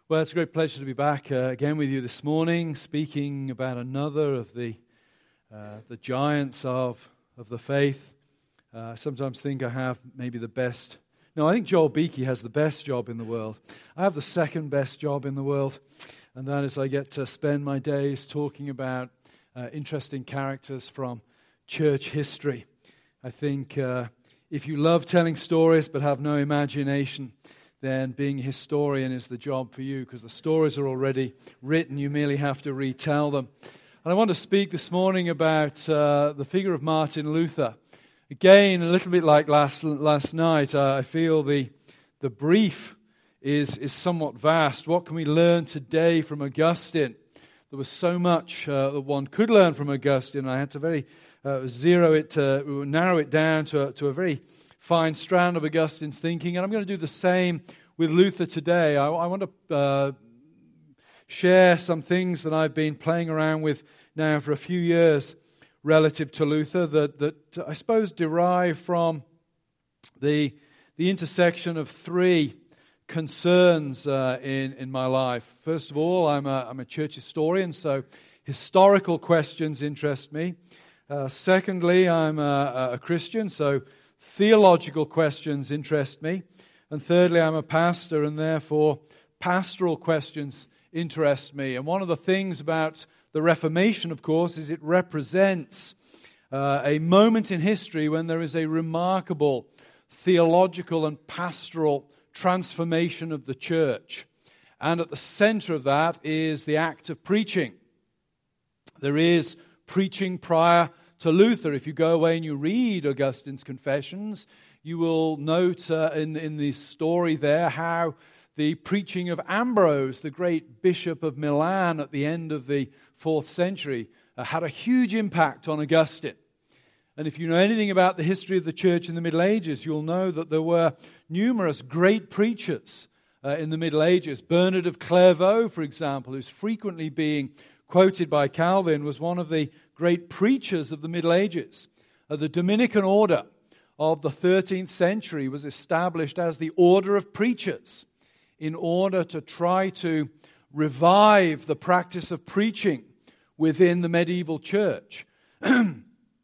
Well, it's a great pleasure to be back again with you this morning, speaking about another of the giants of the faith. I sometimes think I have maybe the best. No, I think Joel Beakey has the best job in the world. I have the second best job in the world, and that is I get to spend my days talking about interesting characters from church history. I think if you love telling stories but have no imagination, then being a historian is the job for you, because the stories are already written. You merely have to retell them. And I want to speak this morning about the figure of Martin Luther. Again, a little bit like last night, I feel the brief is somewhat vast. What can we learn today from Augustine? There was so much that one could learn from Augustine. I had to very narrow it down to a very fine strand of Augustine's thinking, and I'm going to do the same with Luther today. I want to share some things that I've been playing around with now for a few years relative to Luther that I suppose derive from the intersection of three concerns in my life. First of all, I'm a church historian, so historical questions interest me. Secondly, I'm a Christian, so theological questions interest me. And thirdly, I'm a pastor, and therefore pastoral questions interest me. And one of the things about the Reformation, of course, is it represents a moment in history when there is a remarkable theological and pastoral transformation of the church. And at the center of that is the act of preaching. There is preaching prior to Luther. If you go away and you read Augustine's Confessions, you will note in the story there how the preaching of Ambrose, the great bishop of Milan at the end of the 4th century, had a huge impact on Augustine. And if you know anything about the history of the church in the Middle Ages, you'll know that there were numerous great preachers in the Middle Ages. Bernard of Clairvaux, for example, who's frequently being quoted by Calvin, was one of the great preachers of the Middle Ages. The Dominican order of the 13th century was established as the order of preachers in order to try to revive the practice of preaching within the medieval church. And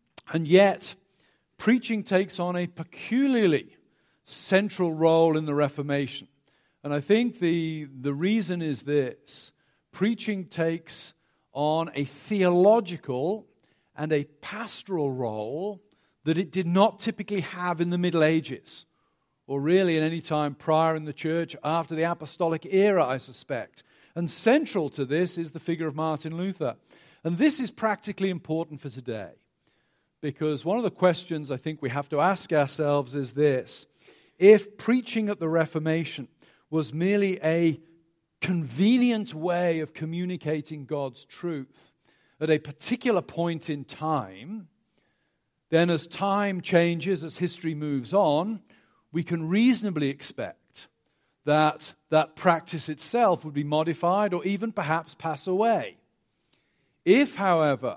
yet, preaching takes on a peculiarly central role in the Reformation. And I think the reason is this: preaching takes on a theological and a pastoral role that it did not typically have in the Middle Ages, or really at any time prior in the church after the apostolic era, I suspect. And central to this is the figure of Martin Luther. And this is practically important for today, because one of the questions I think we have to ask ourselves is this: if preaching at the Reformation was merely a convenient way of communicating God's truth at a particular point in time, then as time changes, as history moves on, we can reasonably expect that that practice itself would be modified or even perhaps pass away. If, however,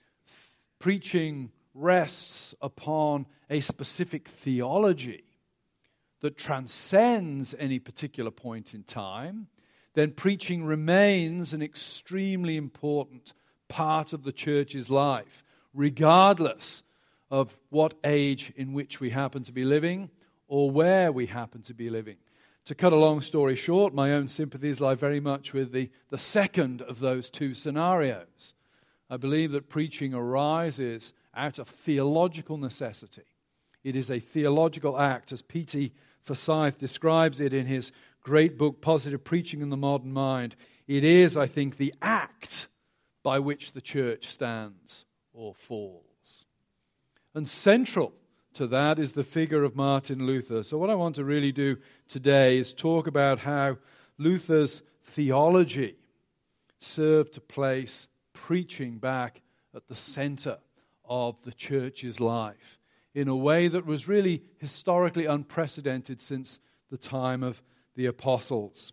preaching rests upon a specific theology that transcends any particular point in time, then preaching remains an extremely important part of the church's life, regardless of what age in which we happen to be living or where we happen to be living. To cut a long story short, my own sympathies lie very much with the second of those two scenarios. I believe that preaching arises out of theological necessity. It is a theological act, as P.T. Forsyth describes it in his great book, Positive Preaching in the Modern Mind. It is, I think, the act by which the church stands or falls. And central to that is the figure of Martin Luther. So what I want to really do today is talk about how Luther's theology served to place preaching back at the center of the church's life in a way that was really historically unprecedented since the time of the apostles.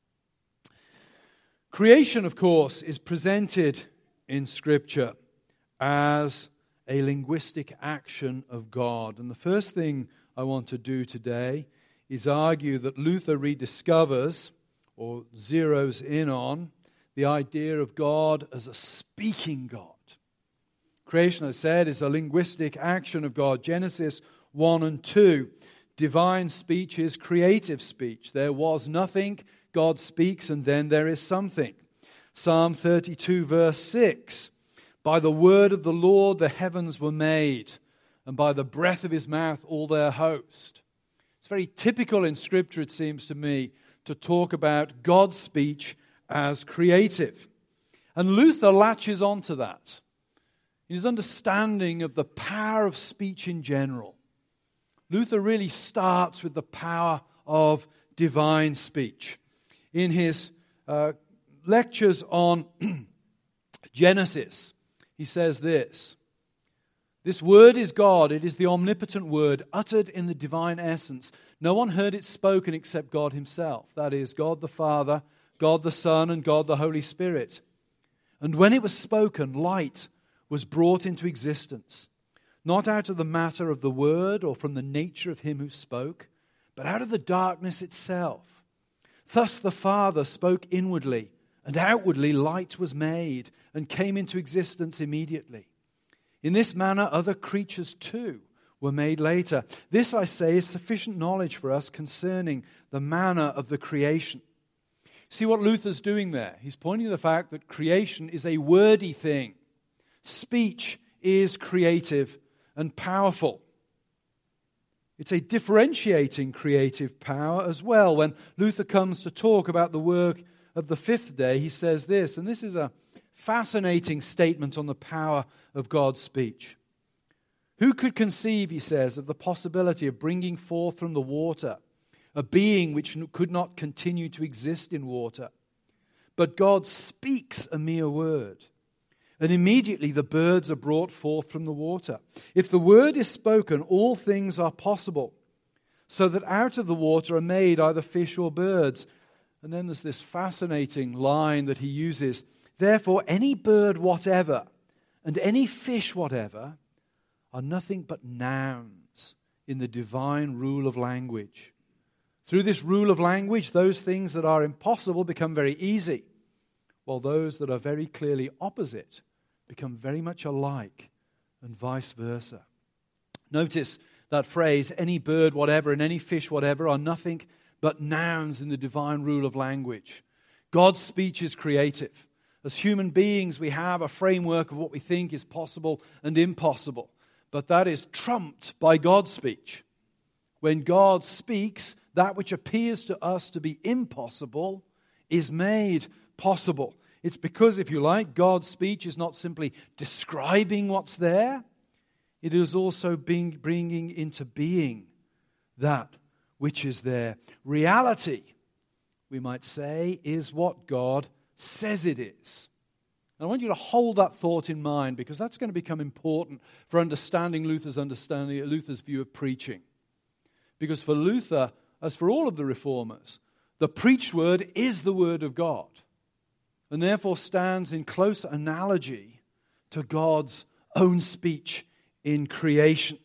Creation, of course, is presented in Scripture as a linguistic action of God. And the first thing I want to do today is argue that Luther rediscovers or zeroes in on the idea of God as a speaking God. Creation, as I said, is a linguistic action of God. Genesis 1 and 2. Divine speech is creative speech. There was nothing, God speaks, and then there is something. Psalm 32 verse 6. By the word of the Lord the heavens were made, and by the breath of his mouth all their host. It's very typical in Scripture, it seems to me, to talk about God's speech as creative. And Luther latches onto that in his understanding of the power of speech in general. Luther really starts with the power of divine speech. In his lectures on Genesis, he says this: "This word is God. It is the omnipotent word, uttered in the divine essence. No one heard it spoken except God himself. That is, God the Father, God the Son, and God the Holy Spirit. And when it was spoken, light was brought into existence, not out of the matter of the word or from the nature of him who spoke, but out of the darkness itself. Thus the Father spoke inwardly, and outwardly light was made and came into existence immediately. In this manner other creatures too were made later. This, I say, is sufficient knowledge for us concerning the manner of the creation." See what Luther's doing there? He's pointing to the fact that creation is a wordy thing. Speech is creative and powerful. It's a differentiating creative power as well. When Luther comes to talk about the work of the fifth day, he says this, and this is a fascinating statement on the power of God's speech. "Who could conceive," he says, "of the possibility of bringing forth from the water a being which could not continue to exist in water? But God speaks a mere word, and immediately the birds are brought forth from the water. If the word is spoken, all things are possible, so that out of the water are made either fish or birds." And then there's this fascinating line that he uses. "Therefore, any bird whatever and any fish whatever are nothing but nouns in the divine rule of language. Through this rule of language, those things that are impossible become very easy, while those that are very clearly opposite become very much alike, and vice versa." Notice that phrase, any bird whatever and any fish whatever are nothing but nouns in the divine rule of language. God's speech is creative. As human beings, we have a framework of what we think is possible and impossible. But that is trumped by God's speech. When God speaks, that which appears to us to be impossible is made possible. It's because, if you like, God's speech is not simply describing what's there. It is also bringing into being that which is there. Reality, we might say, is what God says it is. I want you to hold that thought in mind, because that's going to become important for understanding Luther's view of preaching. Because for Luther, as for all of the reformers, the preached word is the word of God, and therefore stands in close analogy to God's own speech in creation.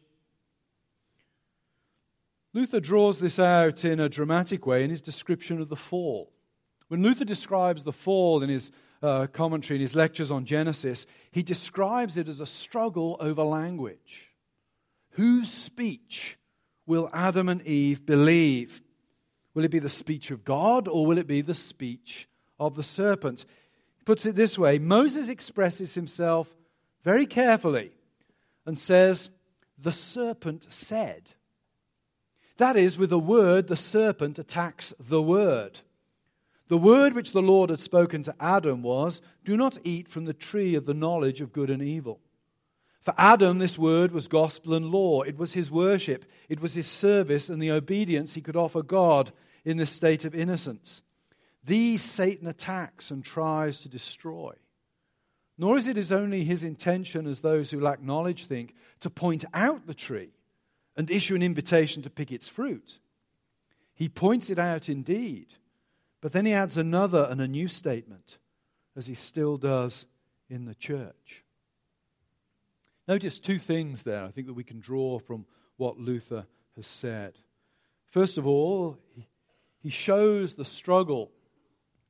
Luther draws this out in a dramatic way in his description of the fall. When Luther describes the fall in his commentary, in his lectures on Genesis, he describes it as a struggle over language. Whose speech will Adam and Eve believe? Will it be the speech of God, or will it be the speech of the serpent? He puts it this way: Moses expresses himself very carefully and says, "The serpent said." That is, with a word, the serpent attacks the word. The word which the Lord had spoken to Adam was, "Do not eat from the tree of the knowledge of good and evil." For Adam, this word was gospel and law. It was his worship. It was his service and the obedience he could offer God in this state of innocence. These Satan attacks and tries to destroy. Nor is it only his intention, as those who lack knowledge think, to point out the tree and issue an invitation to pick its fruit. He points it out indeed, but then he adds another and a new statement, as he still does in the church. Notice two things there, I think, that we can draw from what Luther has said. First of all, he shows the struggle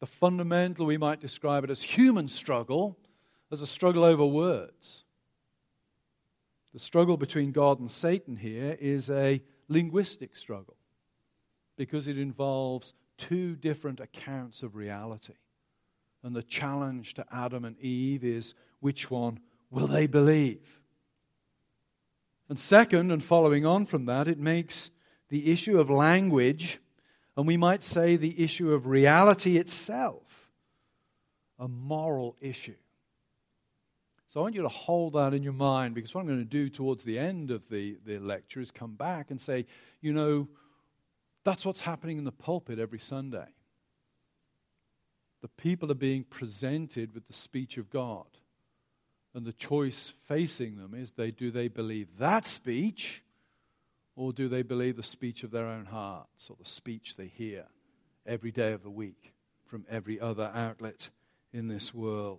the fundamental, we might describe it as human struggle, as a struggle over words. The struggle between God and Satan here is a linguistic struggle because it involves two different accounts of reality. And the challenge to Adam and Eve is, which one will they believe? And second, and following on from that, it makes the issue of language, and we might say the issue of reality itself, a moral issue. So I want you to hold that in your mind, because what I'm going to do towards the end of the lecture is come back and say, you know, that's what's happening in the pulpit every Sunday. The people are being presented with the speech of God. And the choice facing them is, do they believe that speech, or do they believe the speech of their own hearts, or the speech they hear every day of the week from every other outlet in this world?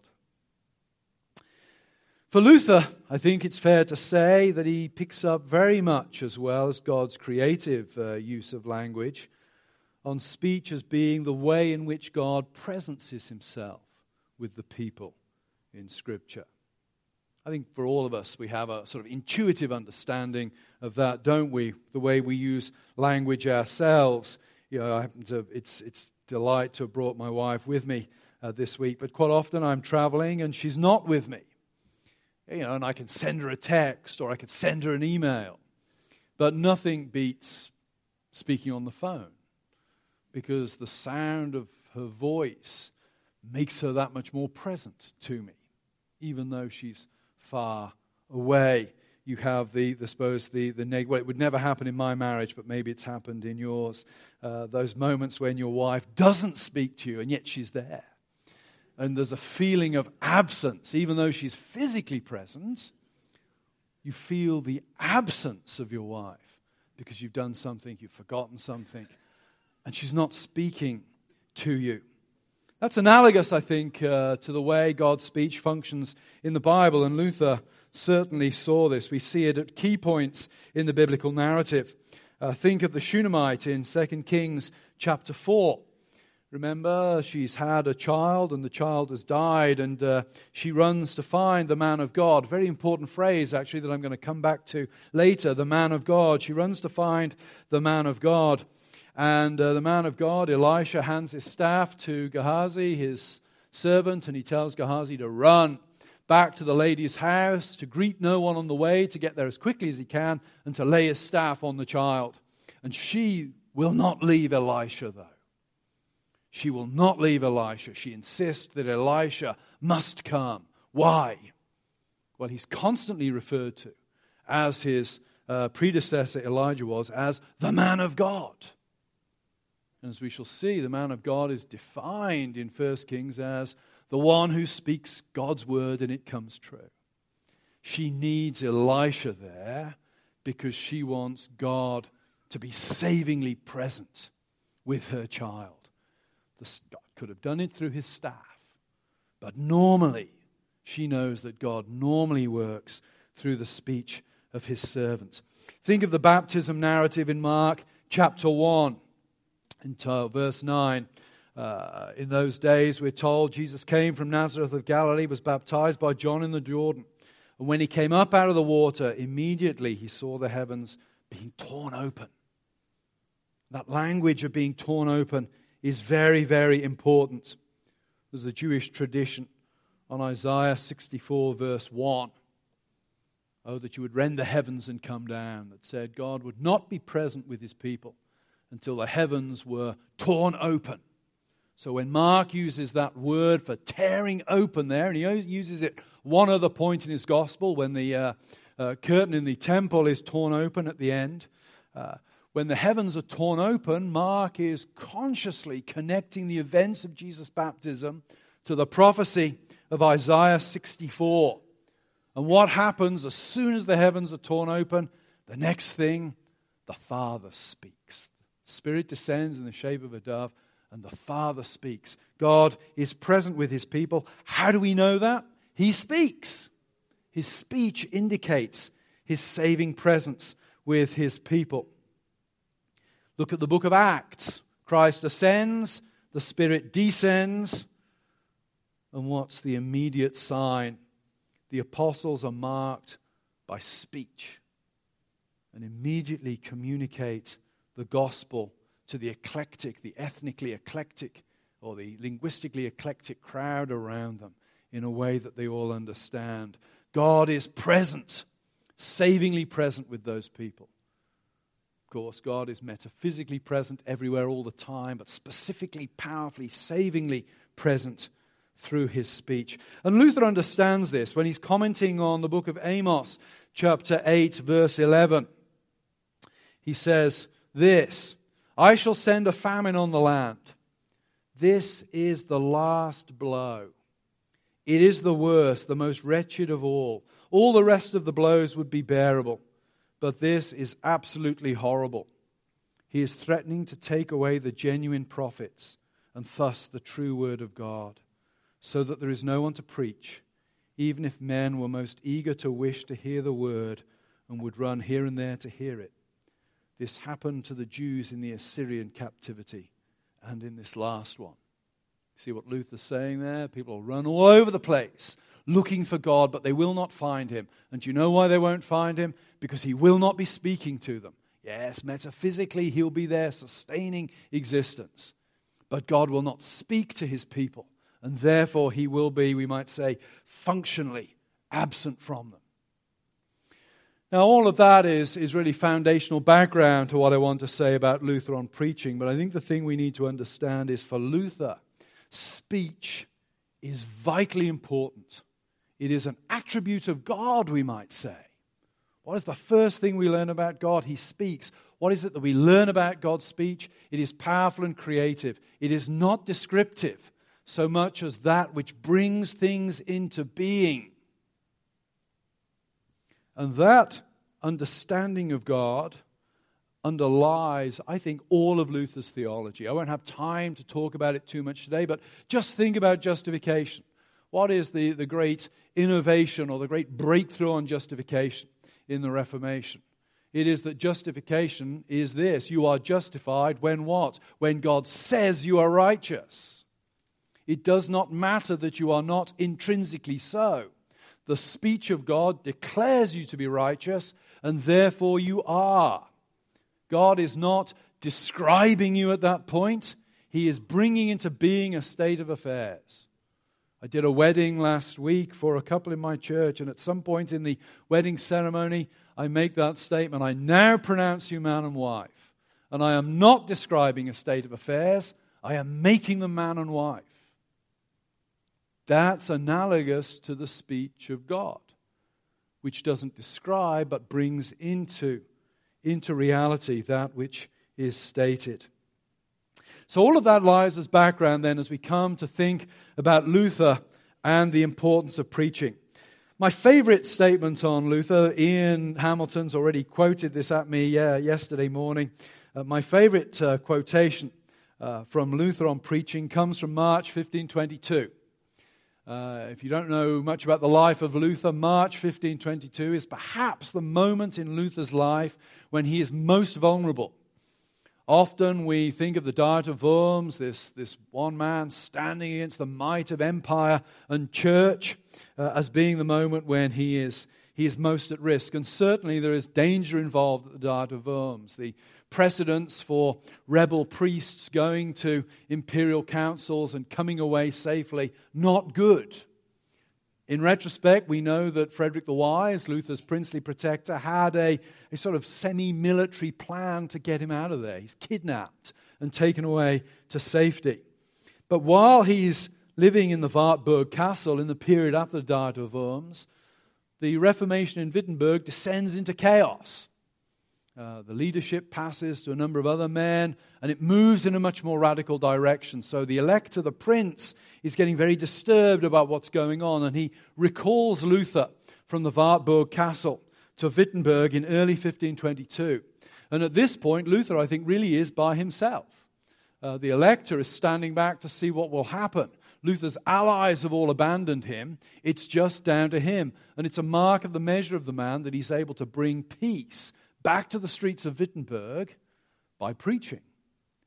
For Luther, I think it's fair to say that he picks up very much, as well as God's creative use of language, on speech as being the way in which God presences himself with the people in Scripture. I think for all of us, we have a sort of intuitive understanding of that, don't we? The way we use language ourselves. You know, it's delight to have brought my wife with me this week, but quite often I'm traveling and she's not with me. You know, and I can send her a text or I could send her an email. But nothing beats speaking on the phone, because the sound of her voice makes her that much more present to me, even though she's far away. You have the well, it would never happen in my marriage, but maybe it's happened in yours. Those moments when your wife doesn't speak to you and yet she's there. And there's a feeling of absence. Even though she's physically present, you feel the absence of your wife because you've done something, you've forgotten something, and she's not speaking to you. That's analogous, I think, to the way God's speech functions in the Bible, and Luther certainly saw this. We see it at key points in the biblical narrative. Think of the Shunammite in 2 Kings chapter 4. Remember, she's had a child and the child has died, and she runs to find the man of God. Very important phrase, actually, that I'm going to come back to later, the man of God. She runs to find the man of God. And the man of God, Elisha, hands his staff to Gehazi, his servant, and he tells Gehazi to run back to the lady's house, to greet no one on the way, to get there as quickly as he can, and to lay his staff on the child. And she will not leave Elisha, though. She will not leave Elisha. She insists that Elisha must come. Why? Well, he's constantly referred to, as his predecessor Elijah was, as the man of God. And as we shall see, the man of God is defined in 1 Kings as the one who speaks God's word and it comes true. She needs Elisha there because she wants God to be savingly present with her child. God could have done it through his staff, but normally she knows that God normally works through the speech of his servants. Think of the baptism narrative in Mark chapter 1, in verse 9. In those days, we're told, Jesus came from Nazareth of Galilee, was baptized by John in the Jordan. And when he came up out of the water, immediately he saw the heavens being torn open. That language of being torn open is very, very important. There's a Jewish tradition on Isaiah 64 verse 1. Oh, that you would rend the heavens and come down. That said God would not be present with his people until the heavens were torn open. So when Mark uses that word for tearing open there, and he uses it one other point in his gospel, when the curtain in the temple is torn open at the end, when the heavens are torn open, Mark is consciously connecting the events of Jesus' baptism to the prophecy of Isaiah 64. And what happens as soon as the heavens are torn open? The next thing, the Father speaks. The Spirit descends in the shape of a dove, and the Father speaks. God is present with his people. How do we know that? He speaks. His speech indicates his saving presence with his people. Look at the book of Acts. Christ ascends. the Spirit descends. And what's the immediate sign? The apostles are marked by speech and immediately communicate the gospel to the eclectic, the ethnically eclectic, or the linguistically eclectic crowd around them in a way that they all understand. God is present, savingly present with those people. Of course, God is metaphysically present everywhere all the time, but specifically, powerfully, savingly present through his speech. And Luther understands this when he's commenting on the book of Amos, chapter 8, verse 11. He says this, I shall send a famine on the land. This is the last blow. It is the worst, the most wretched of all. All the rest of the blows would be bearable, but this is absolutely horrible. He is threatening to take away the genuine prophets and thus the true word of God, so that there is no one to preach, even if men were most eager to wish to hear the word and would run here and there to hear it. This happened to the Jews in the Assyrian captivity and in this last one. See what Luther's saying there? People will run all over the place looking for God, but they will not find him. And do you know why they won't find him? Because he will not be speaking to them. Yes, metaphysically he'll be there sustaining existence, but God will not speak to his people. And therefore he will be, we might say, functionally absent from them. Now all of that is really foundational background to what I want to say about Luther on preaching. But I think the thing we need to understand is for Luther, speech is vitally important. It is an attribute of God, we might say. What is the first thing we learn about God? He speaks. What is it that we learn about God's speech? It is powerful and creative. It is not descriptive so much as that which brings things into being. And that understanding of God underlies, I think, all of Luther's theology. I won't have time to talk about it too much today, but just think about justification. What is the great innovation or the great breakthrough on justification in the Reformation? It is that justification is this. You are justified when what? When God says you are righteous. It does not matter that you are not intrinsically so. The speech of God declares you to be righteous, and therefore you are. God is not describing you at that point. He is bringing into being a state of affairs. I did a wedding last week for a couple in my church, and at some point in the wedding ceremony, I make that statement, I now pronounce you man and wife. And I am not describing a state of affairs, I am making them man and wife. That's analogous to the speech of God, which doesn't describe but brings into reality that which is stated. So all of that lies as background then as we come to think about Luther and the importance of preaching. My favorite statement on Luther, Ian Hamilton's already quoted this at me yesterday morning. My favorite quotation from Luther on preaching comes from March 1522. If you don't know much about the life of Luther, March 1522 is perhaps the moment in Luther's life when he is most vulnerable. Often we think of the Diet of Worms, this one man standing against the might of empire and church, as being the moment when he is most at risk. And certainly there is danger involved at the Diet of Worms. The precedents for rebel priests going to imperial councils and coming away safely, not good. In retrospect, we know that Frederick the Wise, Luther's princely protector, had a sort of semi-military plan to get him out of there. He's kidnapped and taken away to safety. But while he's living in the Wartburg Castle in the period after the Diet of Worms, the Reformation in Wittenberg descends into chaos. The leadership passes to a number of other men, and it moves in a much more radical direction. So the elector, the prince, is getting very disturbed about what's going on, and he recalls Luther from the Wartburg Castle to Wittenberg in early 1522. And at this point, Luther, I think, really is by himself. The elector is standing back to see what will happen. Luther's allies have all abandoned him. It's just down to him. And it's a mark of the measure of the man that he's able to bring peace back to the streets of Wittenberg by preaching.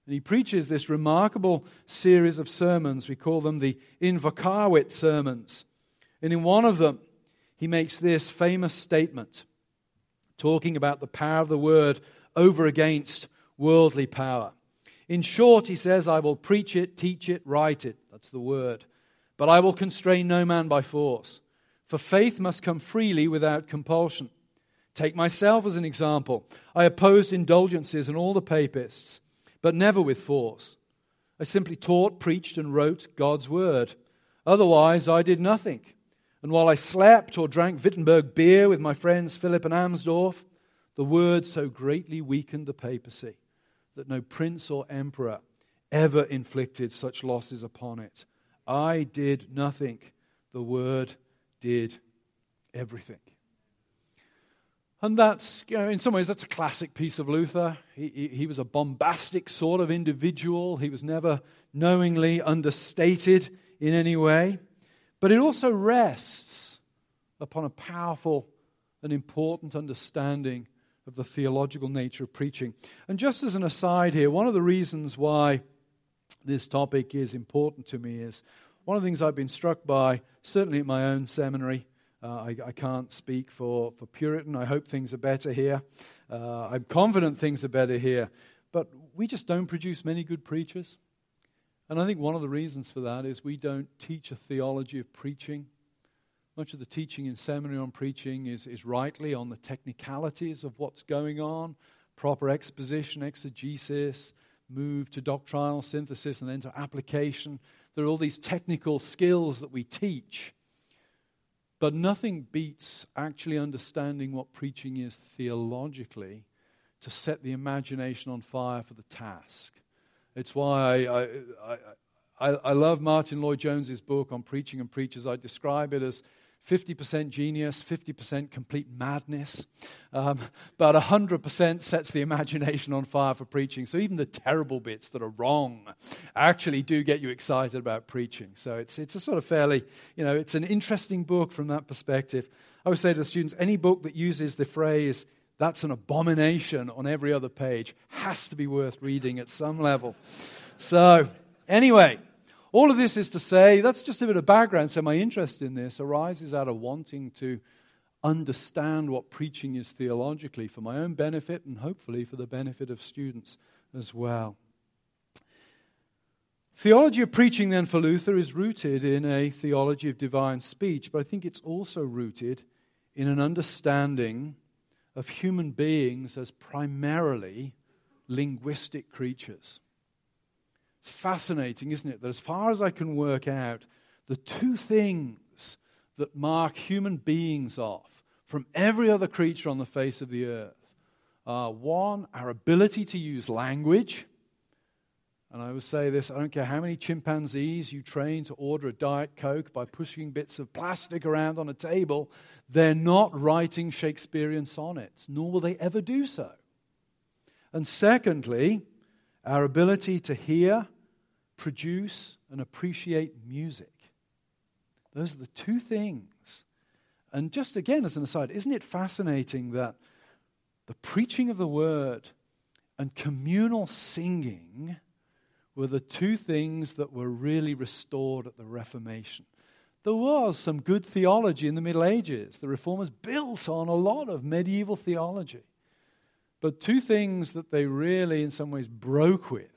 And he preaches this remarkable series of sermons. We call them the Invocavit sermons. And in one of them, he makes this famous statement, talking about the power of the word over against worldly power. In short, he says, I will preach it, teach it, write it. That's the word. But I will constrain no man by force. For faith must come freely without compulsion. Take myself as an example. I opposed indulgences and all the papists, but never with force. I simply taught, preached, and wrote God's word. Otherwise, I did nothing. And while I slept or drank Wittenberg beer with my friends Philip and Amsdorf, the word so greatly weakened the papacy that no prince or emperor ever inflicted such losses upon it. I did nothing. The word did everything. And that's, in some ways, that's a classic piece of Luther. He was a bombastic sort of individual. He was never knowingly understated in any way. But it also rests upon a powerful and important understanding of the theological nature of preaching. And just as an aside here, one of the reasons why this topic is important to me is one of the things I've been struck by, certainly at my own seminary. I can't speak for Puritan. I hope things are better here. I'm confident things are better here. But we just don't produce many good preachers. And I think one of the reasons for that is we don't teach a theology of preaching. Much of the teaching in seminary on preaching is rightly on the technicalities of what's going on, proper exposition, exegesis, move to doctrinal synthesis, and then to application. There are all these technical skills that we teach. But nothing beats actually understanding what preaching is theologically to set the imagination on fire for the task. It's why I love Martin Lloyd-Jones's book on preaching and preachers. I describe it as 50% genius, 50% complete madness. But 100% sets the imagination on fire for preaching. So even the terrible bits that are wrong actually do get you excited about preaching. So it's a sort of fairly, it's an interesting book from that perspective. I would say to the students, any book that uses the phrase, that's an abomination on every other page, has to be worth reading at some level. So anyway, all of this is to say, that's just a bit of background. So my interest in this arises out of wanting to understand what preaching is theologically for my own benefit and hopefully for the benefit of students as well. Theology of preaching then for Luther is rooted in a theology of divine speech, but I think it's also rooted in an understanding of human beings as primarily linguistic creatures. It's fascinating, isn't it, that as far as I can work out, the two things that mark human beings off from every other creature on the face of the earth are, one, our ability to use language. And I would say this, I don't care how many chimpanzees you train to order a Diet Coke by pushing bits of plastic around on a table, they're not writing Shakespearean sonnets, nor will they ever do so. And secondly, our ability to hear, produce, and appreciate music. Those are the two things. And just again, as an aside, isn't it fascinating that the preaching of the word and communal singing were the two things that were really restored at the Reformation? There was some good theology in the Middle Ages. The Reformers built on a lot of medieval theology. But two things that they really, in some ways, broke with.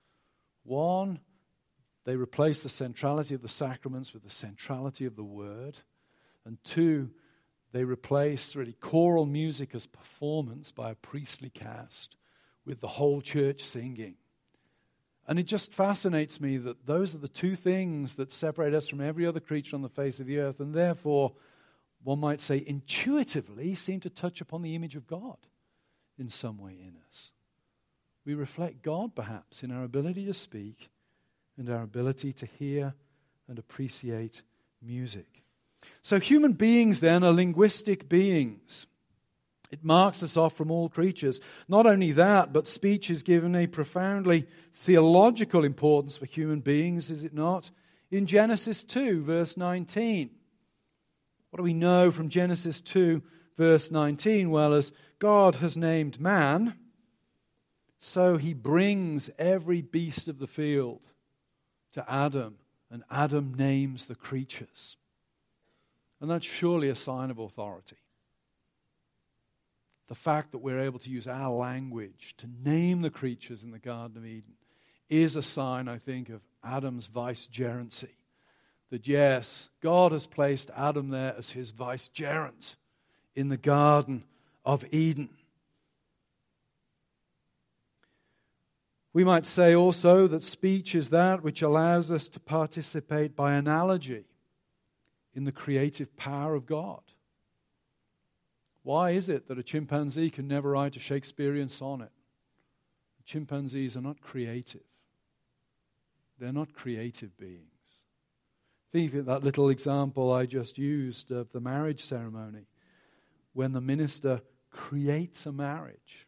One, they replaced the centrality of the sacraments with the centrality of the word. And two, they replaced really choral music as performance by a priestly cast with the whole church singing. And it just fascinates me that those are the two things that separate us from every other creature on the face of the earth, and therefore, one might say, intuitively seem to touch upon the image of God in some way in us. We reflect God, perhaps, in our ability to speak and our ability to hear and appreciate music. So human beings, then, are linguistic beings. It marks us off from all creatures. Not only that, but speech is given a profoundly theological importance for human beings, is it not? In Genesis 2, verse 19. What do we know from Genesis 2, verse 19? Well, as God has named man, So he brings every beast of the field to Adam, and Adam names the creatures. And that's surely a sign of authority. The fact that we're able to use our language to name the creatures in the Garden of Eden is a sign, I think, of Adam's vicegerency. That yes, God has placed Adam there as his vicegerent in the Garden of Eden. We might say also that speech is that which allows us to participate by analogy in the creative power of God. Why is it that a chimpanzee can never write a Shakespearean sonnet? Chimpanzees are not creative. They're not creative beings. Think of that little example I just used of the marriage ceremony, when the minister creates a marriage.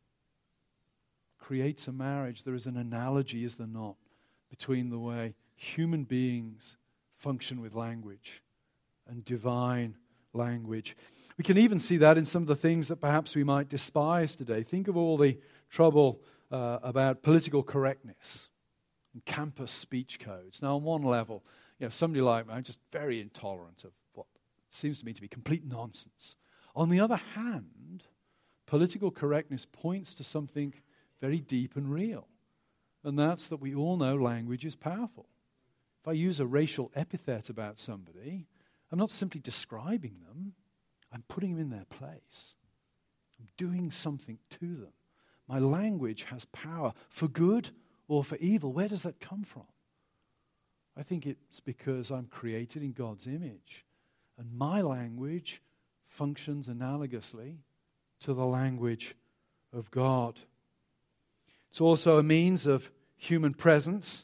There is an analogy, is there not, between the way human beings function with language and divine language. We can even see that in some of the things that perhaps we might despise today. Think of all the trouble about political correctness and campus speech codes. Now, on one level, somebody like me, I'm just very intolerant of what seems to me to be complete nonsense. On the other hand, political correctness points to something very deep and real, and that's that we all know language is powerful. If I use a racial epithet about somebody, I'm not simply describing them, I'm putting them in their place. I'm doing something to them. My language has power for good or for evil. Where does that come from? I think it's because I'm created in God's image, and my language functions analogously to the language of God. It's also a means of human presence,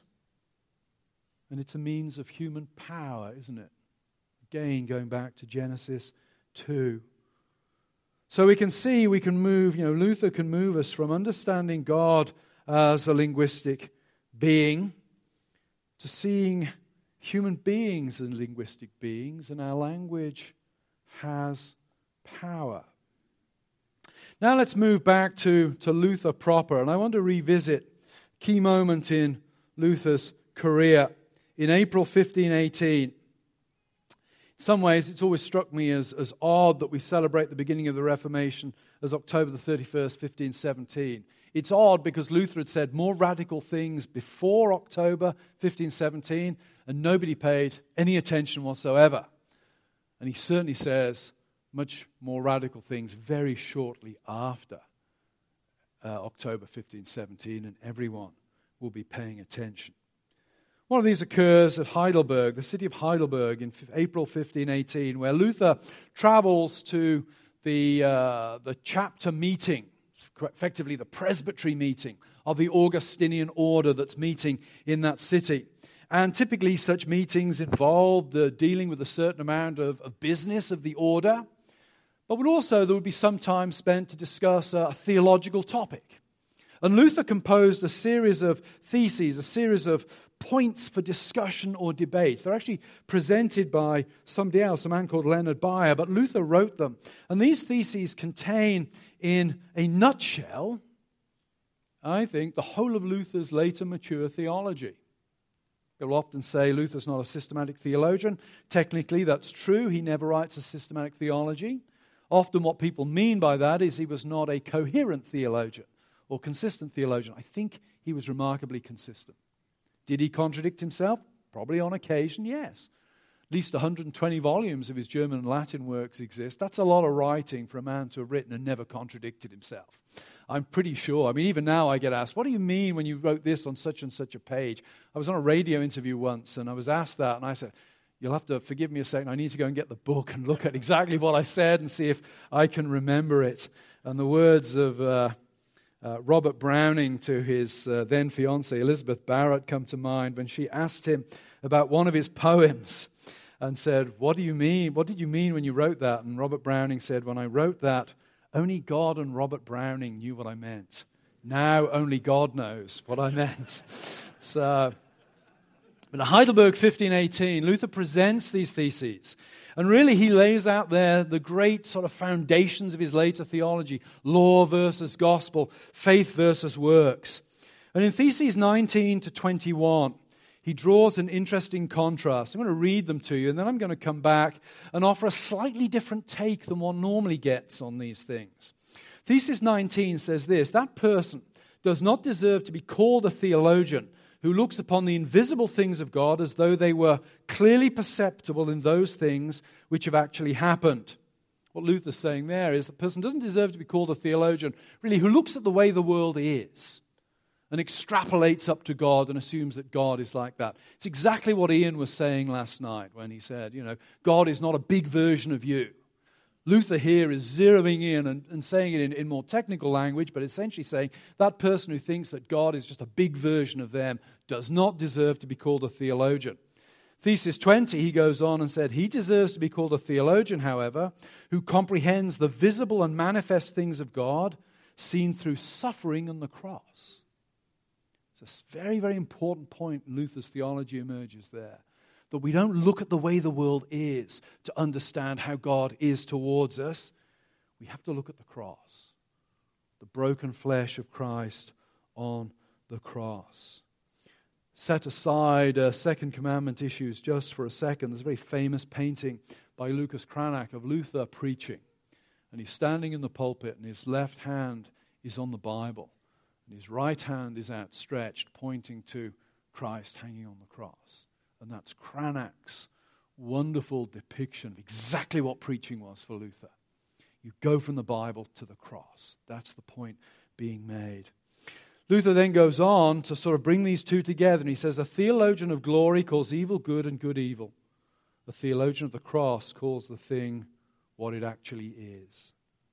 and it's a means of human power, isn't it? Again, going back to Genesis 2. So we can see, we can move, Luther can move us from understanding God as a linguistic being to seeing human beings as linguistic beings, and our language has power. Now let's move back to Luther proper, and I want to revisit a key moment in Luther's career. In April 1518, in some ways it's always struck me as odd that we celebrate the beginning of the Reformation as October the 31st, 1517. It's odd because Luther had said more radical things before October 1517, and nobody paid any attention whatsoever. And he certainly says much more radical things very shortly after October 1517, and everyone will be paying attention. One of these occurs at Heidelberg, the city of Heidelberg, in April 1518, where Luther travels to the chapter meeting, effectively the presbytery meeting of the Augustinian order that's meeting in that city. And typically such meetings involved dealing with a certain amount of business of the order, but there would be some time spent to discuss a theological topic. And Luther composed a series of theses, a series of points for discussion or debate. They're actually presented by somebody else, a man called Leonhard Bayer, but Luther wrote them. And these theses contain, in a nutshell, I think, the whole of Luther's later mature theology. They'll often say Luther's not a systematic theologian. Technically, that's true. He never writes a systematic theology. Often what people mean by that is he was not a coherent theologian or consistent theologian. I think he was remarkably consistent. Did he contradict himself? Probably on occasion, yes. At least 120 volumes of his German and Latin works exist. That's a lot of writing for a man to have written and never contradicted himself. I'm pretty sure. I mean, even now I get asked, what do you mean when you wrote this on such and such a page? I was on a radio interview once and I was asked that, and I said, you'll have to forgive me a second. I need to go and get the book and look at exactly what I said and see if I can remember it. And the words of Robert Browning to his then fiancée Elizabeth Barrett come to mind when she asked him about one of his poems and said, what do you mean? What did you mean when you wrote that? And Robert Browning said, when I wrote that, only God and Robert Browning knew what I meant. Now only God knows what I meant. So, But in Heidelberg 1518, Luther presents these theses. And really he lays out there the great sort of foundations of his later theology. Law versus gospel, faith versus works. And in Theses 19 to 21, he draws an interesting contrast. I'm going to read them to you, and then I'm going to come back and offer a slightly different take than one normally gets on these things. Thesis 19 says this: that person does not deserve to be called a theologian who looks upon the invisible things of God as though they were clearly perceptible in those things which have actually happened. What Luther's saying there is the person doesn't deserve to be called a theologian, really, who looks at the way the world is and extrapolates up to God and assumes that God is like that. It's exactly what Ian was saying last night when he said, God is not a big version of you. Luther here is zeroing in and saying it in more technical language, but essentially saying that person who thinks that God is just a big version of them does not deserve to be called a theologian. Thesis 20, he goes on and said, he deserves to be called a theologian, however, who comprehends the visible and manifest things of God seen through suffering and the cross. It's a very, very important point in Luther's theology emerges there. That we don't look at the way the world is to understand how God is towards us. We have to look at the cross. The broken flesh of Christ on the cross. Set aside Second Commandment issues just for a second. There's a very famous painting by Lucas Cranach of Luther preaching. And he's standing in the pulpit and his left hand is on the Bible. And his right hand is outstretched, pointing to Christ hanging on the cross. And that's Cranach's wonderful depiction of exactly what preaching was for Luther. You go from the Bible to the cross. That's the point being made. Luther then goes on to sort of bring these two together. And he says, a theologian of glory calls evil good and good evil. A theologian of the cross calls the thing what it actually is.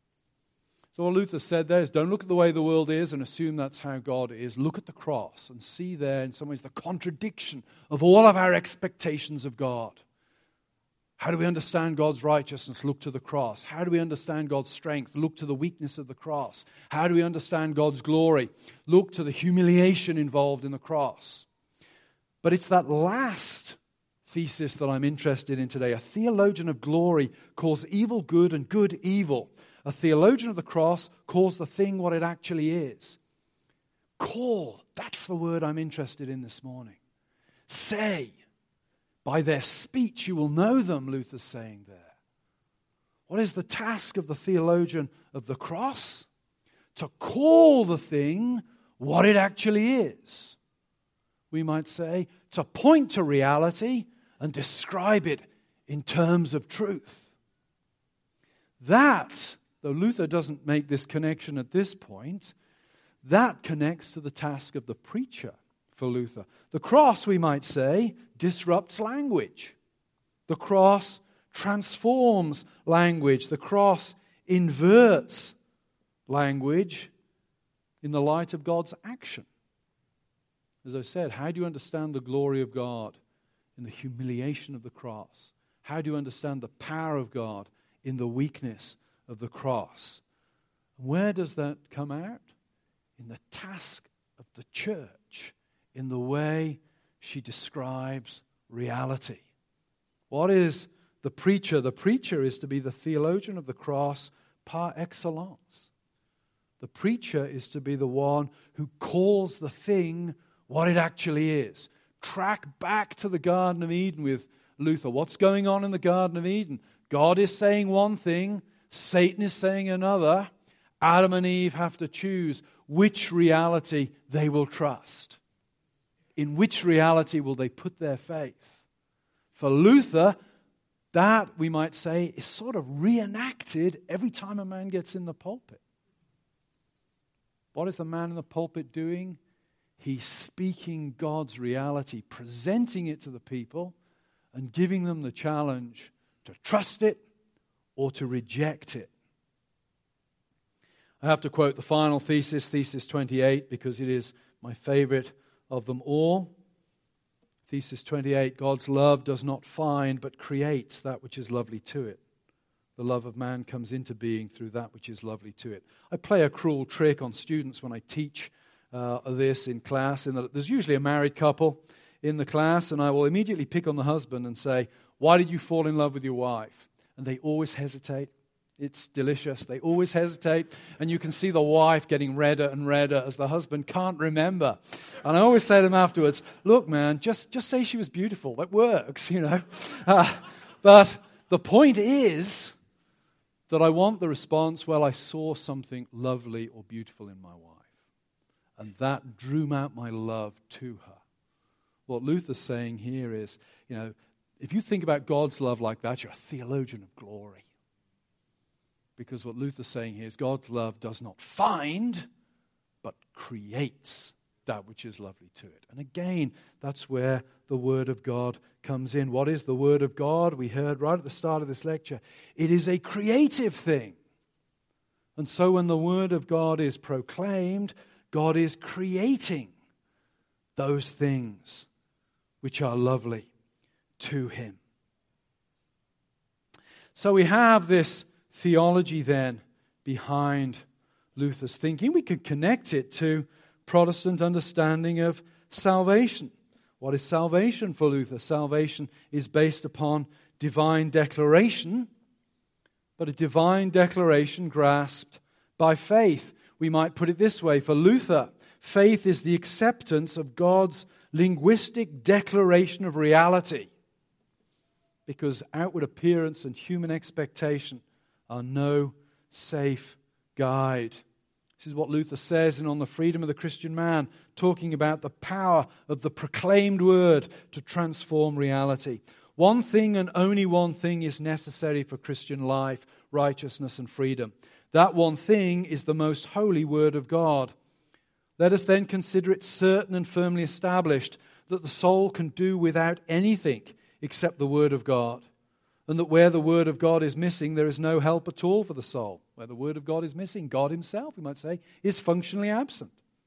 So what Luther said there is, don't look at the way the world is and assume that's how God is. Look at the cross and see there in some ways the contradiction of all of our expectations of God. How do we understand God's righteousness? Look to the cross. How do we understand God's strength? Look to the weakness of the cross. How do we understand God's glory? Look to the humiliation involved in the cross. But it's that last thesis that I'm interested in today. A theologian of glory calls evil good and good evil. A theologian of the cross calls the thing what it actually is. Call, that's the word I'm interested in this morning. Say, by their speech you will know them, Luther's saying there. What is the task of the theologian of the cross? To call the thing what it actually is. We might say, to point to reality and describe it in terms of truth. That, though Luther doesn't make this connection at this point, that connects to the task of the preacher for Luther. The cross, we might say, disrupts language. The cross transforms language. The cross inverts language in the light of God's action. As I said, how do you understand the glory of God in the humiliation of the cross? How do you understand the power of God in the weakness of the cross? Where does that come out? In the task of the church, in the way she describes reality. What is the preacher? The preacher is to be the theologian of the cross par excellence. The preacher is to be the one who calls the thing what it actually is. Track back to the Garden of Eden with Luther. What's going on in the Garden of Eden? God is saying one thing, Satan is saying another. Adam and Eve have to choose which reality they will trust. In which reality will they put their faith? For Luther, that, we might say, is sort of reenacted every time a man gets in the pulpit. What is the man in the pulpit doing? He's speaking God's reality, presenting it to the people, and giving them the challenge to trust it or to reject it. I have to quote the final thesis, Thesis 28, because it is my favorite of them all. Thesis 28, God's love does not find but creates that which is lovely to it. The love of man comes into being through that which is lovely to it. I play a cruel trick on students when I teach this in class, in that there's usually a married couple in the class, and I will immediately pick on the husband and say, "Why did you fall in love with your wife?" And they always hesitate. It's delicious. They always hesitate, and you can see the wife getting redder and redder as the husband can't remember. And I always say to them afterwards, "Look, man, just say she was beautiful. That works, you know." But the point is that I want the response, "Well, I saw something lovely or beautiful in my wife, and that drew out my love to her." What Luther's saying here is, if you think about God's love like that, you're a theologian of glory. Because what Luther's saying here is God's love does not find, but creates that which is lovely to it. And again, that's where the Word of God comes in. What is the Word of God? We heard right at the start of this lecture. It is a creative thing. And so when the Word of God is proclaimed, God is creating those things which are lovely to Him. So we have this theology then behind Luther's thinking. We can connect it to Protestant understanding of salvation. What is salvation for Luther? Salvation is based upon divine declaration, but a divine declaration grasped by faith. We might put it this way. For Luther, faith is the acceptance of God's linguistic declaration of reality, because outward appearance and human expectation are no safe guide. This is what Luther says in On the Freedom of the Christian Man, talking about the power of the proclaimed word to transform reality. One thing and only one thing is necessary for Christian life, righteousness and freedom. That one thing is the most holy word of God. Let us then consider it certain and firmly established that the soul can do without anything except the word of God. And that where the Word of God is missing, there is no help at all for the soul. Where the Word of God is missing, God Himself, we might say, is functionally absent.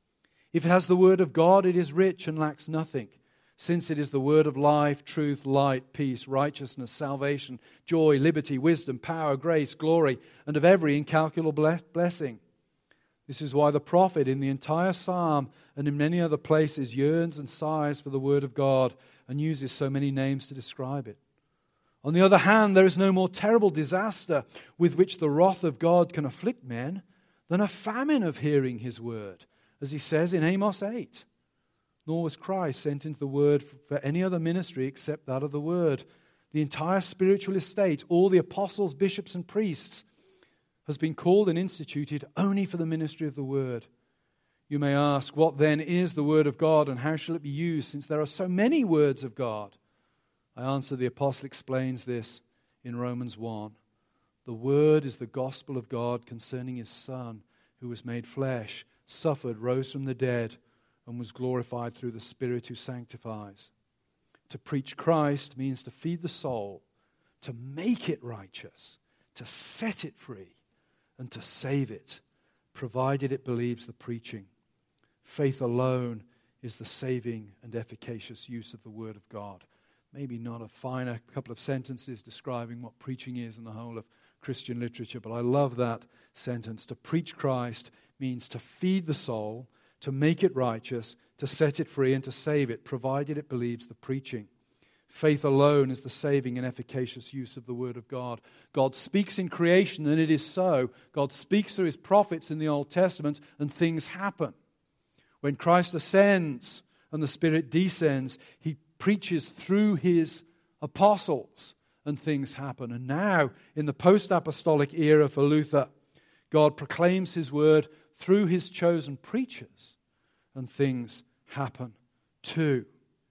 If it has the Word of God, it is rich and lacks nothing, since it is the Word of life, truth, light, peace, righteousness, salvation, joy, liberty, wisdom, power, grace, glory, and of every incalculable blessing. This is why the prophet in the entire psalm and in many other places yearns and sighs for the Word of God and uses so many names to describe it. On the other hand, there is no more terrible disaster with which the wrath of God can afflict men than a famine of hearing His word, as He says in Amos 8. Nor was Christ sent into the word for any other ministry except that of the word. The entire spiritual estate, all the apostles, bishops, and priests, has been called and instituted only for the ministry of the word. You may ask, what then is the word of God and how shall it be used, since there are so many words of God? I answer, the apostle explains this in Romans 1. The word is the gospel of God concerning His Son, who was made flesh, suffered, rose from the dead, and was glorified through the Spirit who sanctifies. To preach Christ means to feed the soul, to make it righteous, to set it free, and to save it, provided it believes the preaching. Faith alone is the saving and efficacious use of the word of God. Maybe not a finer couple of sentences describing what preaching is in the whole of Christian literature, but I love that sentence. To preach Christ means to feed the soul, to make it righteous, to set it free, and to save it, provided it believes the preaching. Faith alone is the saving and efficacious use of the Word of God. God speaks in creation, and it is so. God speaks through His prophets in the Old Testament, and things happen. When Christ ascends and the Spirit descends, He preaches through His apostles, and things happen. And now, in the post-apostolic era for Luther, God proclaims His word through His chosen preachers, and things happen too.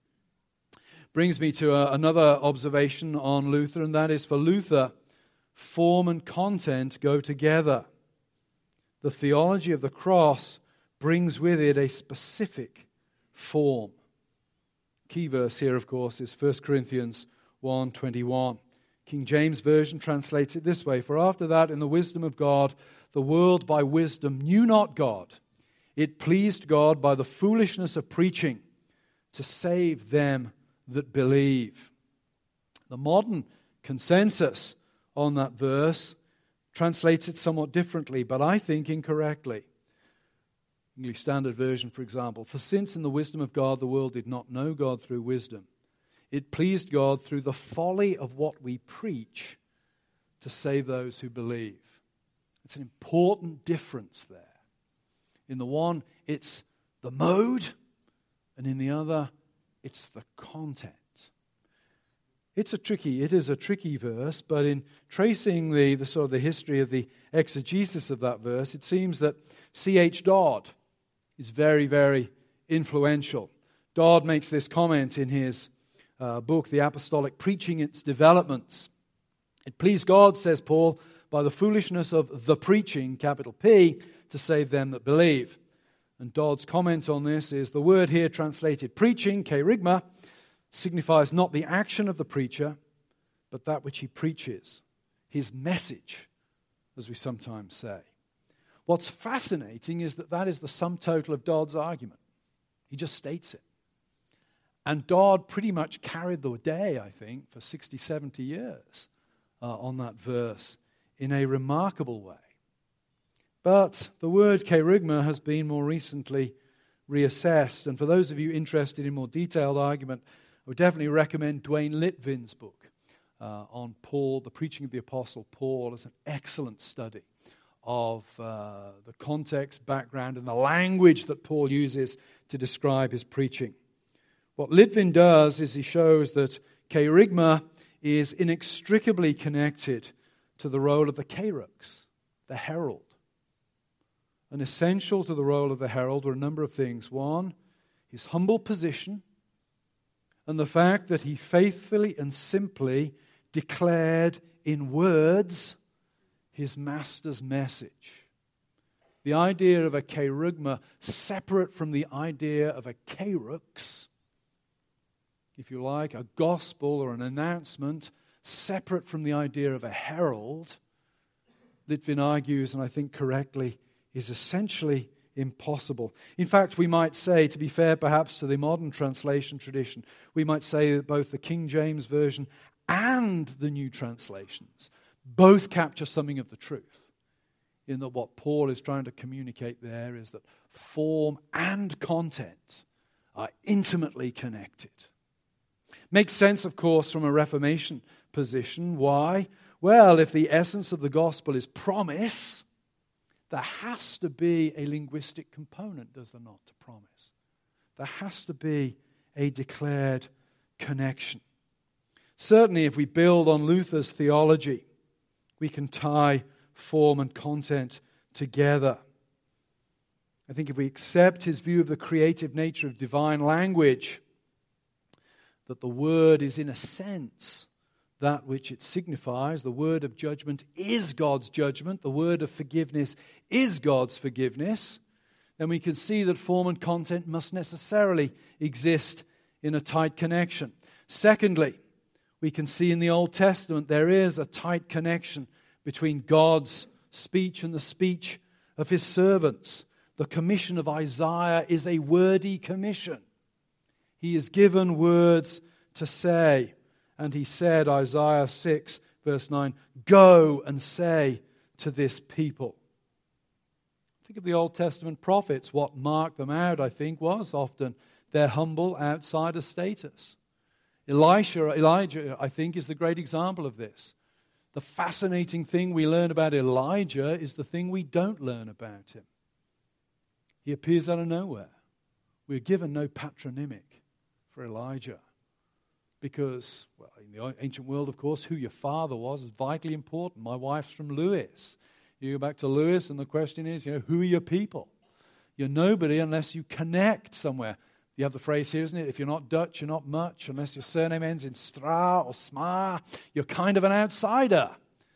Brings me to another observation on Luther, and that is, for Luther, form and content go together. The theology of the cross brings with it a specific form. Key verse here, of course, is 1 Corinthians 1:21. King James Version translates it this way: For after that, in the wisdom of God, the world by wisdom knew not God. It pleased God by the foolishness of preaching to save them that believe. The modern consensus on that verse translates it somewhat differently, but I think incorrectly. English Standard Version, for example. For since in the wisdom of God the world did not know God through wisdom, it pleased God through the folly of what we preach to save those who believe. It's an important difference there. In the one, it's the mode, and in the other, it's the content. It is a tricky verse, but in tracing the sort of the history of the exegesis of that verse, it seems that C.H. Dodd is very, very influential. Dodd makes this comment in his book, The Apostolic Preaching, Its Developments. It pleased God, says Paul, by the foolishness of the preaching, capital P, to save them that believe. And Dodd's comment on this is, the word here translated preaching, kerygma, signifies not the action of the preacher, but that which he preaches, his message, as we sometimes say. What's fascinating is that is the sum total of Dodd's argument. He just states it. And Dodd pretty much carried the day, I think, for 60, 70 years on that verse in a remarkable way. But the word kerygma has been more recently reassessed. And for those of you interested in more detailed argument, I would definitely recommend Dwayne Litvin's book on Paul, the preaching of the Apostle Paul, as an excellent study of the context, background, and the language that Paul uses to describe his preaching. What Litvin does is he shows that kerygma is inextricably connected to the role of the kerux, the herald. And essential to the role of the herald were a number of things. One, his humble position, and the fact that he faithfully and simply declared in words his master's message. The idea of a kerygma separate from the idea of a kerux, if you like, a gospel or an announcement separate from the idea of a herald, Litvin argues, and I think correctly, is essentially impossible. In fact, we might say, to be fair perhaps to the modern translation tradition, we might say that both the King James Version and the new translations both capture something of the truth. In that what Paul is trying to communicate there is that form and content are intimately connected. Makes sense, of course, from a Reformation position. Why? Well, if the essence of the gospel is promise, there has to be a linguistic component, does there not, to promise? There has to be a declared connection. Certainly, if we build on Luther's theology, we can tie form and content together. I think if we accept his view of the creative nature of divine language, that the word is in a sense that which it signifies. The word of judgment is God's judgment. The word of forgiveness is God's forgiveness. Then we can see that form and content must necessarily exist in a tight connection. Secondly, we can see in the Old Testament there is a tight connection between God's speech and the speech of his servants. The commission of Isaiah is a wordy commission. He is given words to say. And he said, Isaiah 6, verse 9, go and say to this people. Think of the Old Testament prophets. What marked them out, I think, was often their humble outsider status. Elijah, I think, is the great example of this. The fascinating thing we learn about Elijah is the thing we don't learn about him. He appears out of nowhere. We're given no patronymic for Elijah. Because, well, in the ancient world, of course, who your father was vitally important. My wife's from Lewis. You go back to Lewis, and the question is, who are your people? You're nobody unless you connect somewhere. You have the phrase here, isn't it? If you're not Dutch, you're not much. Unless your surname ends in Stra or Sma, you're kind of an outsider.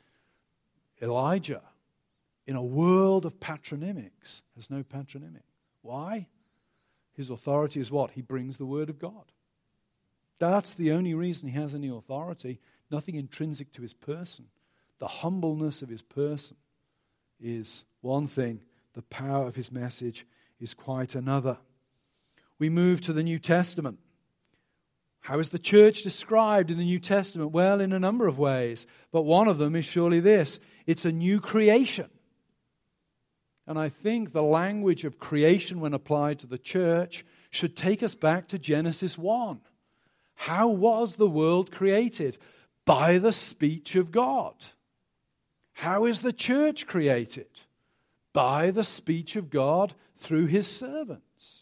Elijah, in a world of patronymics, has no patronymic. Why? His authority is what? He brings the word of God. That's the only reason he has any authority. Nothing intrinsic to his person. The humbleness of his person is one thing. The power of his message is quite another. We move to the New Testament. How is the church described in the New Testament? Well, in a number of ways. But one of them is surely this. It's a new creation. And I think the language of creation when applied to the church should take us back to Genesis 1. How was the world created? By the speech of God. How is the church created? By the speech of God through His servants.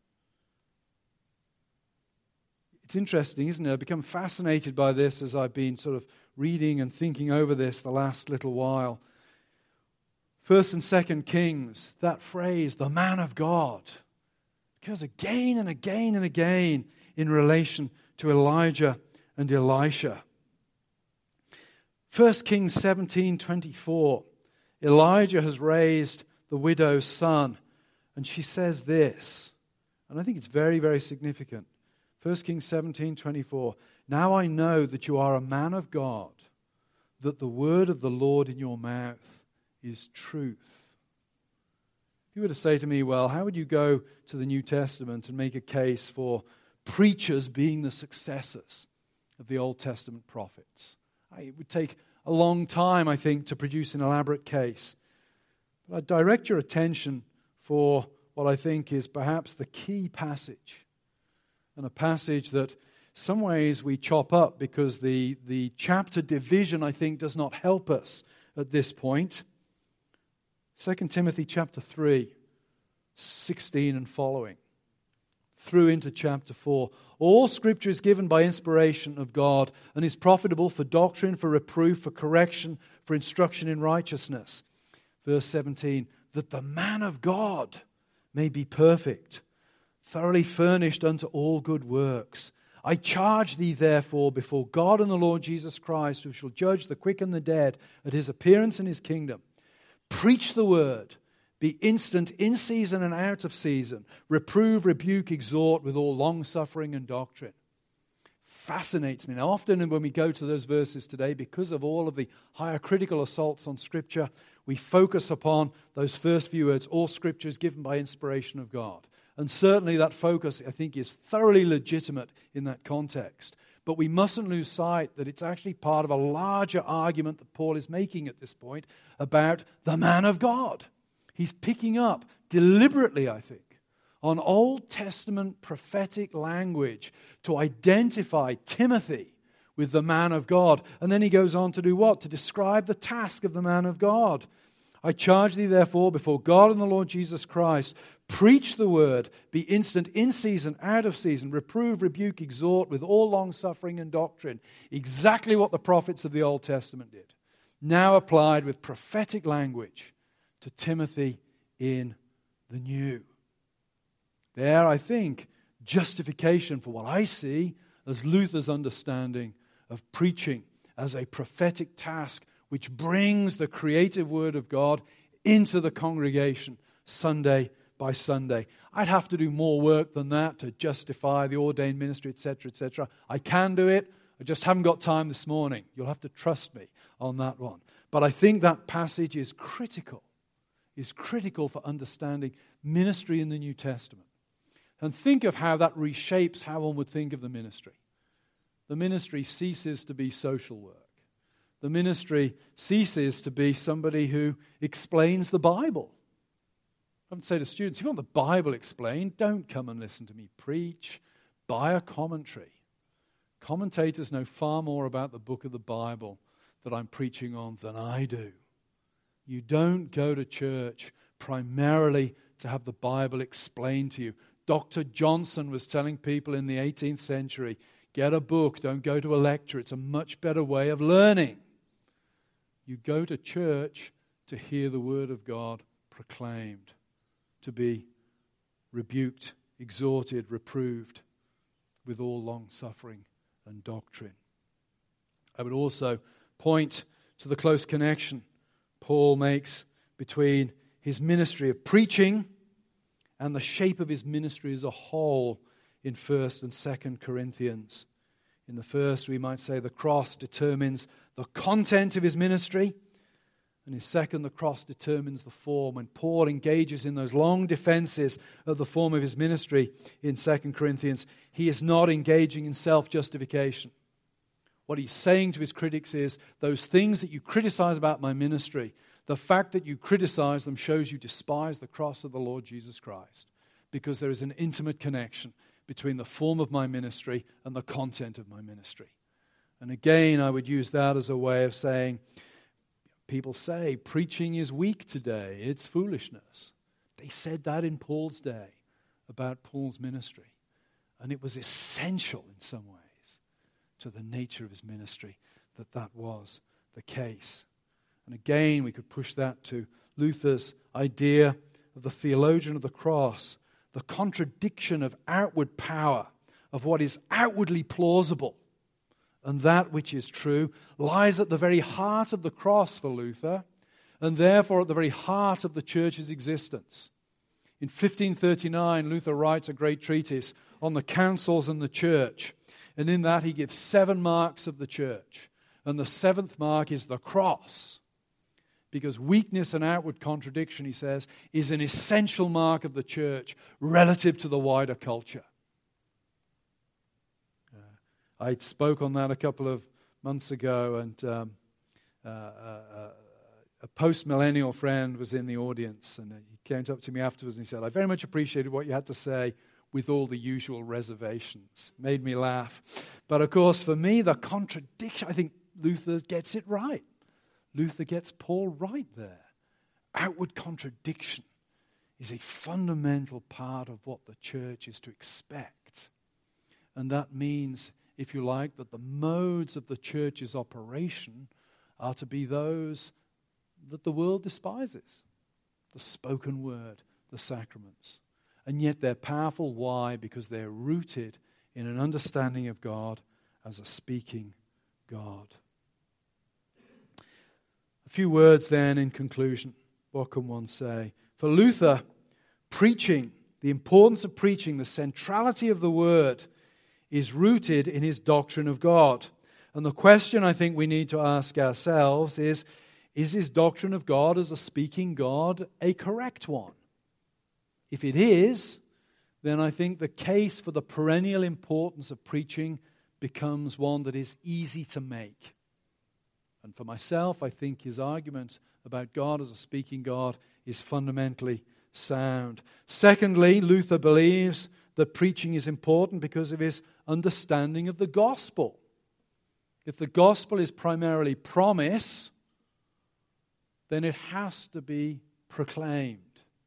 It's interesting, isn't it? I've become fascinated by this as I've been sort of reading and thinking over this the last little while. 1st and 2nd Kings, that phrase, the man of God, occurs again and again and again in relation to Elijah and Elisha. 1 Kings 17:24, Elijah has raised the widow's son, and she says this, and I think it's very, very significant. 1 Kings 17:24, now I know that you are a man of God, that the word of the Lord in your mouth is truth. If you were to say to me, well, how would you go to the New Testament and make a case for preachers being the successors of the Old Testament prophets? It would take a long time, I think, to produce an elaborate case. But I'd direct your attention for what I think is perhaps the key passage, and a passage that some ways we chop up because the chapter division, I think, does not help us at this point. 2 Timothy chapter 3, 16 and following, through into chapter 4. All Scripture is given by inspiration of God and is profitable for doctrine, for reproof, for correction, for instruction in righteousness. Verse 17, that the man of God may be perfect, thoroughly furnished unto all good works. I charge thee therefore before God and the Lord Jesus Christ, who shall judge the quick and the dead at His appearance in His kingdom. Preach the word. Be instant in season and out of season. Reprove, rebuke, exhort with all long-suffering and doctrine. Fascinates me. Now, often when we go to those verses today, because of all of the higher critical assaults on Scripture, we focus upon those first few words, all Scripture is given by inspiration of God. And certainly that focus, I think, is thoroughly legitimate in that context. But we mustn't lose sight that it's actually part of a larger argument that Paul is making at this point about the man of God. He's picking up deliberately, I think, on Old Testament prophetic language to identify Timothy with the man of God. And then he goes on to do what? To describe the task of the man of God. I charge thee therefore before God and the Lord Jesus Christ, preach the word, be instant in season, out of season, reprove, rebuke, exhort with all long-suffering and doctrine. Exactly what the prophets of the Old Testament did. Now applied with prophetic language to Timothy in the New. There, I think, justification for what I see as Luther's understanding of preaching as a prophetic task which brings the creative word of God into the congregation Sunday by Sunday. I'd have to do more work than that to justify the ordained ministry, etc., etc. I can do it. I just haven't got time this morning. You'll have to trust me on that one. But I think that passage is critical for understanding ministry in the New Testament. And think of how that reshapes how one would think of the ministry. The ministry ceases to be social work. The ministry ceases to be somebody who explains the Bible. I would say to students, if you want the Bible explained, don't come and listen to me preach. Buy a commentary. Commentators know far more about the book of the Bible that I'm preaching on than I do. You don't go to church primarily to have the Bible explained to you. Dr. Johnson was telling people in the 18th century, get a book, don't go to a lecture. It's a much better way of learning. You go to church to hear the word of God proclaimed, to be rebuked, exhorted, reproved with all long-suffering and doctrine. I would also point to the close connection Paul makes between his ministry of preaching and the shape of his ministry as a whole in 1st and 2nd Corinthians. In the first, we might say the cross determines the content of his ministry. And in second, the cross determines the form. When Paul engages in those long defenses of the form of his ministry in 2 Corinthians, he is not engaging in self-justification. What he's saying to his critics is, those things that you criticize about my ministry, The fact that you criticize them shows you despise the cross of the Lord Jesus Christ, because there is an intimate connection between the form of my ministry and the content of my ministry. And again, I would use that as a way of saying, people say preaching is weak today, it's foolishness. They said that in Paul's day about Paul's ministry. And it was essential in some ways to the nature of his ministry that was the case. And again, we could push that to Luther's idea of the theologian of the cross, the contradiction of outward power, of what is outwardly plausible, and that which is true, lies at the very heart of the cross for Luther, and therefore at the very heart of the church's existence. In 1539, Luther writes a great treatise on the councils and the church, and in that he gives 7 marks of the church, and the 7th mark is the cross. Because weakness and outward contradiction, he says, is an essential mark of the church relative to the wider culture. I spoke on that a couple of months ago, and a post-millennial friend was in the audience, and he came up to me afterwards and he said, I very much appreciated what you had to say with all the usual reservations. Made me laugh. But of course, for me, the contradiction, I think Luther gets it right. Luther gets Paul right there. Outward contradiction is a fundamental part of what the church is to expect. And that means, if you like, that the modes of the church's operation are to be those that the world despises. The spoken word, the sacraments. And yet they're powerful. Why? Because they're rooted in an understanding of God as a speaking God. A few words then in conclusion. What can one say? For Luther, preaching, the importance of preaching, the centrality of the word is rooted in his doctrine of God. And the question I think we need to ask ourselves is his doctrine of God as a speaking God a correct one? If it is, then I think the case for the perennial importance of preaching becomes one that is easy to make. And for myself, I think his argument about God as a speaking God is fundamentally sound. Secondly, Luther believes that preaching is important because of his understanding of the gospel. If the gospel is primarily promise, then it has to be proclaimed.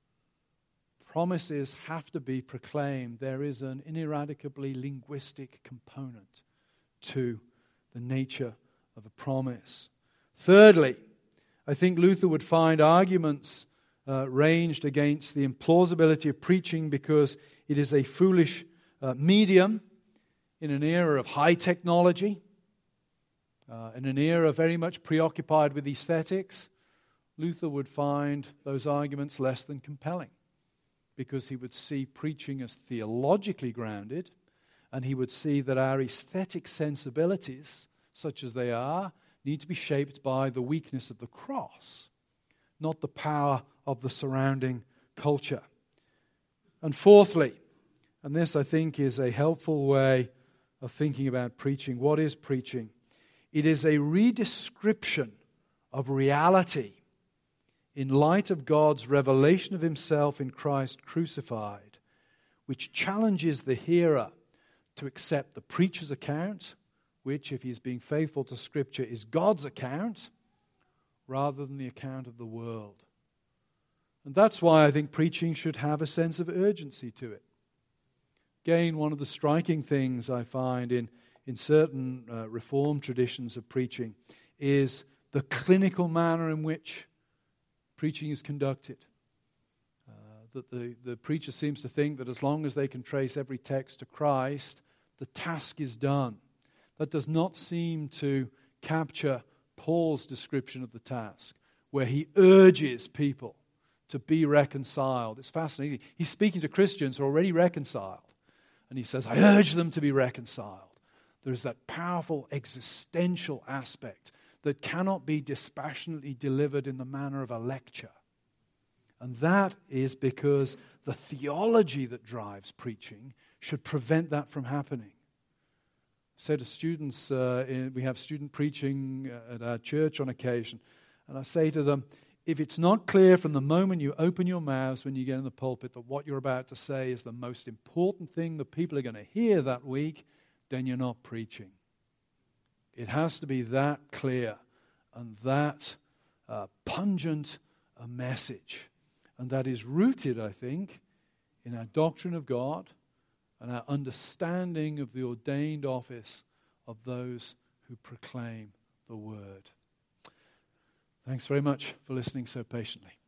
Promises have to be proclaimed. There is an ineradicably linguistic component to the nature of a promise. Thirdly, I think Luther would find arguments ranged against the implausibility of preaching because it is a foolish medium in an era of high technology, in an era very much preoccupied with aesthetics. Luther would find those arguments less than compelling because he would see preaching as theologically grounded, and he would see that our aesthetic sensibilities, such as they are, need to be shaped by the weakness of the cross, not the power of the surrounding culture. And fourthly, and this I think is a helpful way of thinking about preaching, what is preaching? It is a redescription of reality in light of God's revelation of himself in Christ crucified, which challenges the hearer to accept the preacher's account, which, if he is being faithful to Scripture, is God's account, rather than the account of the world. And that's why I think preaching should have a sense of urgency to it. Again, one of the striking things I find in certain Reformed traditions of preaching is the clinical manner in which preaching is conducted. That the preacher seems to think that as long as they can trace every text to Christ, the task is done. That does not seem to capture Paul's description of the task, where he urges people to be reconciled. It's fascinating. He's speaking to Christians who are already reconciled. And he says, I urge them to be reconciled. There's that powerful existential aspect that cannot be dispassionately delivered in the manner of a lecture. And that is because the theology that drives preaching should prevent that from happening. I say to students, we have student preaching at our church on occasion, and I say to them, if it's not clear from the moment you open your mouths when you get in the pulpit that what you're about to say is the most important thing that people are going to hear that week, then you're not preaching. It has to be that clear and that pungent a message. And that is rooted, I think, in our doctrine of God and our understanding of the ordained office of those who proclaim the word. Thanks very much for listening so patiently.